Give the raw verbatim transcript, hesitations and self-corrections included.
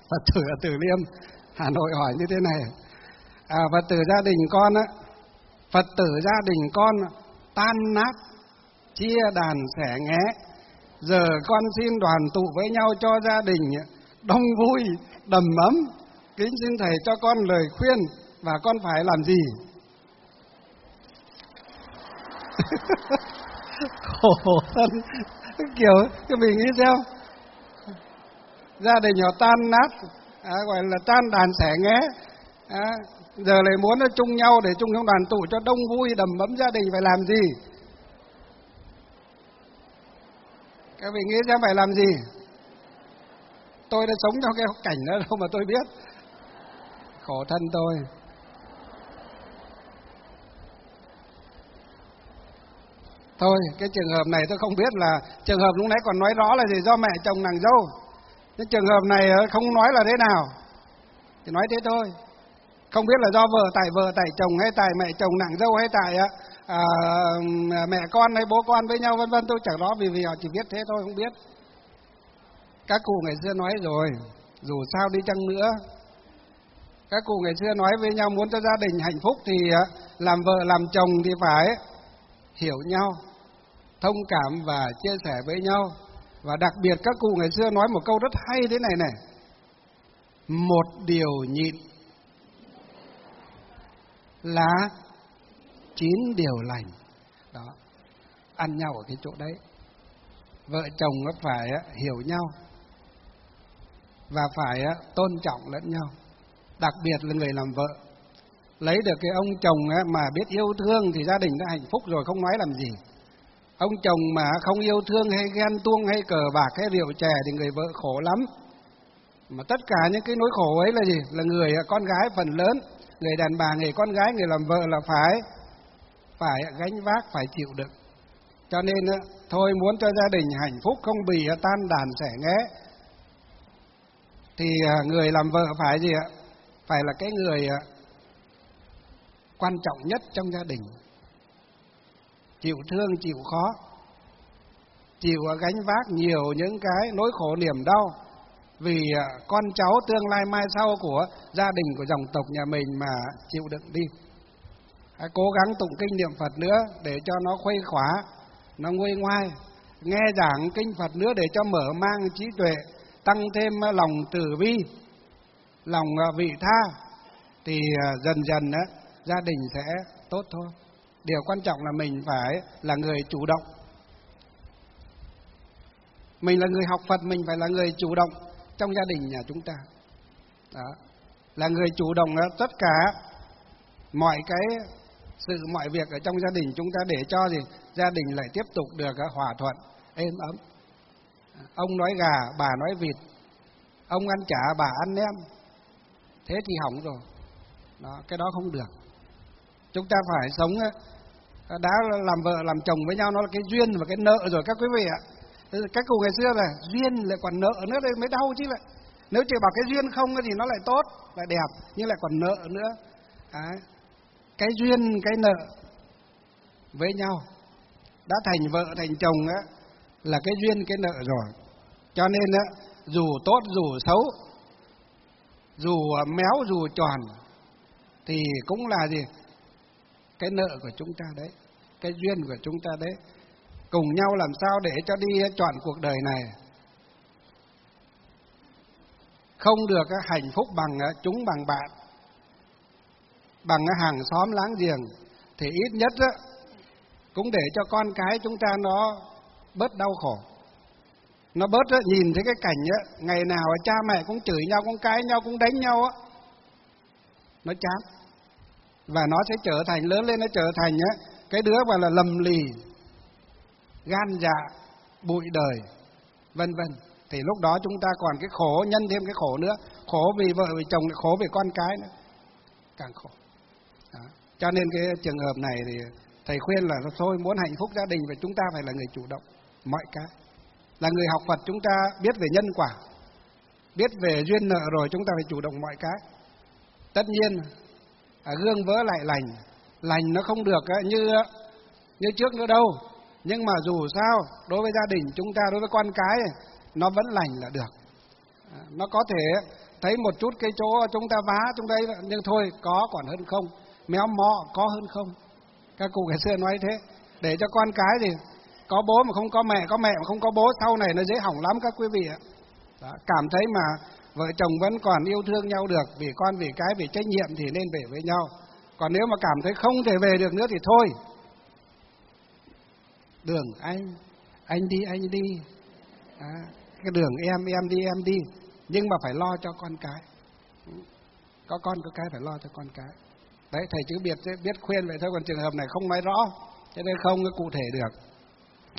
Phật tử ở Từ Liêm, Hà Nội hỏi như thế này. À, Phật tử gia đình con á, Phật tử gia đình con tan nát, chia đàn xẻ nghé. Giờ con xin đoàn tụ với nhau cho gia đình đông vui, đầm ấm. Kính xin Thầy cho con lời khuyên và con phải làm gì? Khổ thân, kiểu cái mình nghĩ sao? Gia đình họ tan nát, à, gọi là tan đàn xẻ nghé. À, giờ lại muốn nó chung nhau để chung trong đoàn tụ cho đông vui, đầm ấm gia đình, phải làm gì? Các vị nghĩ xem phải làm gì? Tôi đã sống trong cái cảnh đó đâu mà tôi biết. Khổ thân tôi. Thôi, cái trường hợp này tôi không biết là trường hợp lúc nãy còn nói rõ là gì, do mẹ chồng nàng dâu. Cái trường hợp này không nói là thế nào, thì nói thế thôi. Không biết là do vợ tại vợ tại chồng, hay tại mẹ chồng nàng dâu, hay tại à, mẹ con hay bố con với nhau vân vân, tôi chẳng rõ, vì vì họ chỉ biết thế thôi, không biết. Các cụ ngày xưa nói rồi, dù sao đi chăng nữa, các cụ ngày xưa nói với nhau muốn cho gia đình hạnh phúc thì làm vợ làm chồng thì phải hiểu nhau, thông cảm và chia sẻ với nhau. Và đặc biệt các cụ ngày xưa nói một câu rất hay thế này này: một điều nhịn là chín điều lành. Đó, ăn nhau ở cái chỗ đấy. Vợ chồng nó phải hiểu nhau và phải tôn trọng lẫn nhau. Đặc biệt là người làm vợ, lấy được cái ông chồng mà biết yêu thương thì gia đình đã hạnh phúc rồi, không nói làm gì. Ông chồng mà không yêu thương hay ghen tuông hay cờ bạc hay rượu chè thì người vợ khổ lắm. Mà tất cả những cái nỗi khổ ấy là gì? Là người con gái phần lớn, người đàn bà, người con gái, người làm vợ là phải phải gánh vác, phải chịu đựng. Cho nên thôi, muốn cho gia đình hạnh phúc, không bị tan đàn xẻ nghé, thì người làm vợ phải gì ạ? Phải là cái người quan trọng nhất trong gia đình, chịu thương, chịu khó, chịu gánh vác nhiều những cái nỗi khổ niềm đau, vì con cháu tương lai mai sau của gia đình, của dòng tộc nhà mình mà chịu đựng đi. Hãy cố gắng tụng kinh niệm Phật nữa để cho nó khuây khỏa, nó nguôi ngoai, nghe giảng kinh Phật nữa để cho mở mang trí tuệ, tăng thêm lòng từ bi, lòng vị tha, thì dần dần đó, gia đình sẽ tốt thôi. Điều quan trọng là mình phải là người chủ động. Mình là người học Phật, mình phải là người chủ động trong gia đình nhà chúng ta. Đó, là người chủ động tất cả mọi cái sự, mọi việc ở trong gia đình chúng ta, để cho gì gia đình lại tiếp tục được hòa thuận, êm ấm. Ông nói gà, bà nói vịt, ông ăn chả, bà ăn nem, thế thì hỏng rồi. Đó, cái đó không được. Chúng ta phải sống, đã làm vợ làm chồng với nhau, nó là cái duyên và cái nợ rồi các quý vị ạ. Các cụ ngày xưa là duyên lại còn nợ nữa đây mới đau chứ lại. Nếu chỉ bảo cái duyên không thì nó lại tốt, lại đẹp, nhưng lại còn nợ nữa. Đấy. Cái duyên, cái nợ với nhau, đã thành vợ thành chồng á, là cái duyên cái nợ rồi. Cho nên á, dù tốt dù xấu, dù méo dù tròn, thì cũng là gì? Cái nợ của chúng ta đấy, cái duyên của chúng ta đấy. Cùng nhau làm sao để cho đi chọn cuộc đời này không được hạnh phúc bằng chúng bằng bạn, bằng hàng xóm láng giềng, thì ít nhất cũng để cho con cái chúng ta nó bớt đau khổ. Nó bớt nhìn thấy cái cảnh ngày nào cha mẹ cũng chửi nhau, cũng cãi nhau, cũng đánh nhau, nó chán. Và nó sẽ trở thành, lớn lên nó trở thành cái đứa mà là lầm lì, gan dạ, bụi đời, vân vân. Thì lúc đó chúng ta còn cái khổ, nhân thêm cái khổ nữa, khổ vì vợ vì chồng, khổ vì con cái nữa, càng khổ. Đó. Cho nên cái trường hợp này thì thầy khuyên là thôi, muốn hạnh phúc gia đình thì chúng ta phải là người chủ động mọi cái. Là người học Phật chúng ta biết về nhân quả, biết về duyên nợ rồi, chúng ta phải chủ động mọi cái. Tất nhiên à, gương vỡ lại lành, lành nó không được như như trước nữa đâu. Nhưng mà dù sao, đối với gia đình chúng ta, đối với con cái, nó vẫn lành là được. Nó có thể thấy một chút cái chỗ chúng ta vá chúng đây, nhưng thôi có còn hơn không, méo mó có hơn không. Các cụ ngày xưa nói thế, để cho con cái thì có bố mà không có mẹ, có mẹ mà không có bố, sau này nó dễ hỏng lắm các quý vị ạ. Đó, cảm thấy mà vợ chồng vẫn còn yêu thương nhau được, vì con vì cái vì trách nhiệm thì nên về với nhau. Còn nếu mà cảm thấy không thể về được nữa thì thôi, đường anh anh đi anh đi, à, cái đường em em đi em đi, nhưng mà phải lo cho con cái. Có con có cái phải lo cho con cái. Đấy, thầy chứ biết biết khuyên vậy thôi, còn trường hợp này không nói rõ cho nên không có cụ thể được.